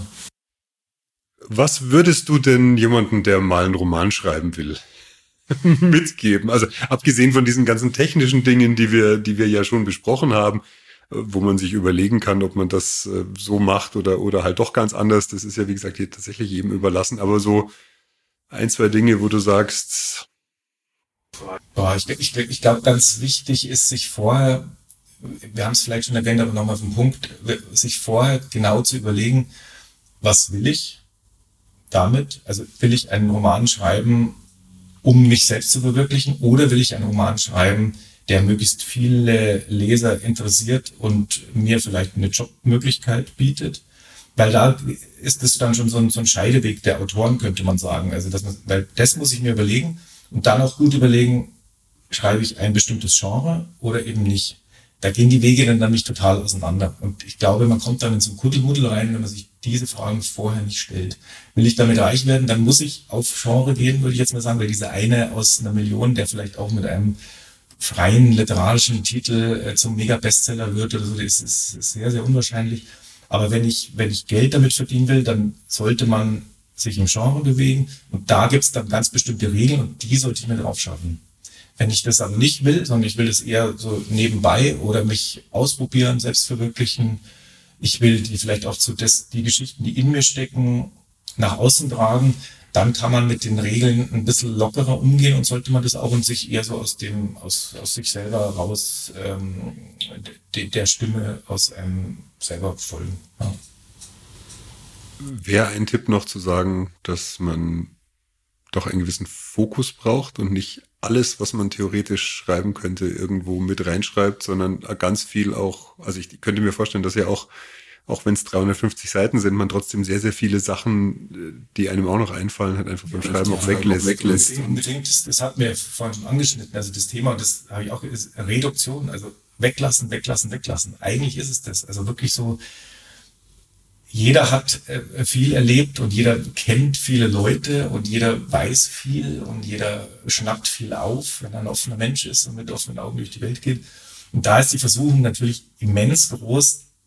Was würdest du denn jemandem, der mal einen Roman schreiben will, mitgeben? Also abgesehen von diesen ganzen technischen Dingen, die wir, die wir ja schon besprochen haben, wo man sich überlegen kann, ob man das äh, so macht oder, oder halt doch ganz anders. Das ist ja, wie gesagt, hier tatsächlich jedem überlassen. Aber so ein, zwei Dinge, wo du sagst... Boah, ich ich, ich glaube, ganz wichtig ist, sich vorher, wir haben es vielleicht schon erwähnt, aber nochmal auf den Punkt, sich vorher genau zu überlegen, was will ich damit? Also will ich einen Roman schreiben, um mich selbst zu verwirklichen, oder will ich einen Roman schreiben, der möglichst viele Leser interessiert und mir vielleicht eine Jobmöglichkeit bietet? Weil da ist es dann schon so ein, so ein Scheideweg der Autoren, könnte man sagen. Also dass man, weil das muss ich mir überlegen und dann auch gut überlegen, schreibe ich ein bestimmtes Genre oder eben nicht. Da gehen die Wege dann, dann nicht total auseinander. Und ich glaube, man kommt dann in so ein Kuddelmuddel rein, wenn man sich diese Fragen vorher nicht stellt. Will ich damit reich werden, dann muss ich auf Genre gehen, würde ich jetzt mal sagen, weil dieser eine aus einer Million, der vielleicht auch mit einem freien literarischen Titel äh, zum Mega-Bestseller wird oder so, das ist, ist sehr, sehr unwahrscheinlich. Aber wenn ich, wenn ich Geld damit verdienen will, dann sollte man sich im Genre bewegen. Und da gibt es dann ganz bestimmte Regeln und die sollte ich mir drauf schaffen. Wenn ich das aber nicht will, sondern ich will das eher so nebenbei oder mich ausprobieren, selbst verwirklichen. Ich will die vielleicht auch so das, die Geschichten, die in mir stecken, nach außen tragen. Dann kann man mit den Regeln ein bisschen lockerer umgehen und sollte man das auch und sich eher so aus dem, aus, aus sich selber raus, ähm, de, der Stimme aus einem selber folgen. Ja. Wäre ein Tipp noch zu sagen, dass man doch einen gewissen Fokus braucht und nicht alles, was man theoretisch schreiben könnte, irgendwo mit reinschreibt, sondern ganz viel auch, also ich könnte mir vorstellen, dass ja auch, auch wenn es dreihundertfünfzig Seiten sind, man trotzdem sehr, sehr viele Sachen, die einem auch noch einfallen, halt einfach beim Schreiben auch weglässt. weglässt. Unbedingt, das, das hat mir vorhin schon angeschnitten, also das Thema, das habe ich auch, ist Reduktion, also weglassen, weglassen, weglassen. Eigentlich ist es das, also wirklich so, jeder hat äh, viel erlebt und jeder kennt viele Leute und jeder weiß viel und jeder schnappt viel auf, wenn er ein offener Mensch ist und mit offenen Augen durch die Welt geht. Und da ist die Versuchung natürlich immens groß,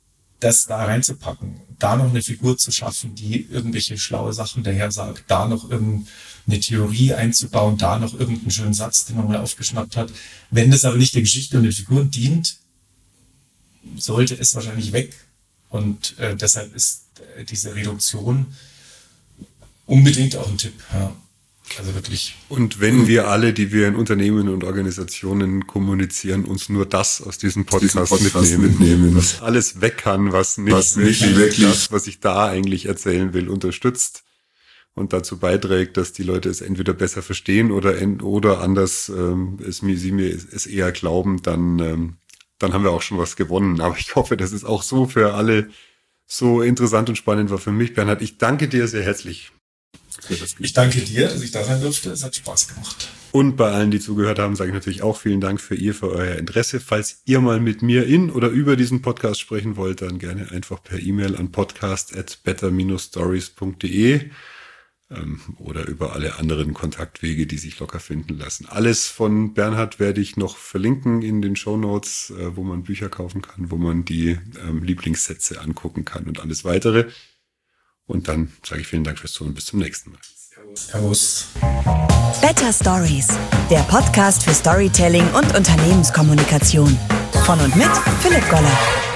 das da reinzupacken, da noch eine Figur zu schaffen, die irgendwelche schlaue Sachen daher sagt, da noch irgendeine Theorie einzubauen, da noch irgendeinen schönen Satz, den man mal aufgeschnappt hat. Wenn das aber nicht der Geschichte und den Figuren dient, sollte es wahrscheinlich weg. Und äh, deshalb ist äh, diese Reduktion unbedingt auch ein Tipp. Ja. Also wirklich. Und wenn wir alle, die wir in Unternehmen und Organisationen kommunizieren, uns nur das aus diesem Podcast, Podcast mitnehmen, mitnehmen, was alles weg kann, was nicht, was nicht wirklich das, was ich da eigentlich erzählen will, unterstützt und dazu beiträgt, dass die Leute es entweder besser verstehen oder oder anders ähm, es mir sie mir es eher glauben, dann ähm, dann haben wir auch schon was gewonnen. Aber ich hoffe, dass es auch so für alle so interessant und spannend war für mich. Bernhard, ich danke dir sehr herzlich. Ich danke dir, dass ich da sein durfte. Es hat Spaß gemacht. Und bei allen, die zugehört haben, sage ich natürlich auch vielen Dank für ihr, für euer Interesse. Falls ihr mal mit mir in oder über diesen Podcast sprechen wollt, dann gerne einfach per E-Mail an podcast at better dash stories punkt de ähm, oder über alle anderen Kontaktwege, die sich locker finden lassen. Alles von Bernhard werde ich noch verlinken in den Shownotes, äh, wo man Bücher kaufen kann, wo man die ähm, Lieblingssätze angucken kann und alles weitere. Und dann sage ich vielen Dank fürs Zuhören. Bis zum nächsten Mal. Servus. Better Stories, der Podcast für Storytelling und Unternehmenskommunikation. Von und mit Philipp Goller.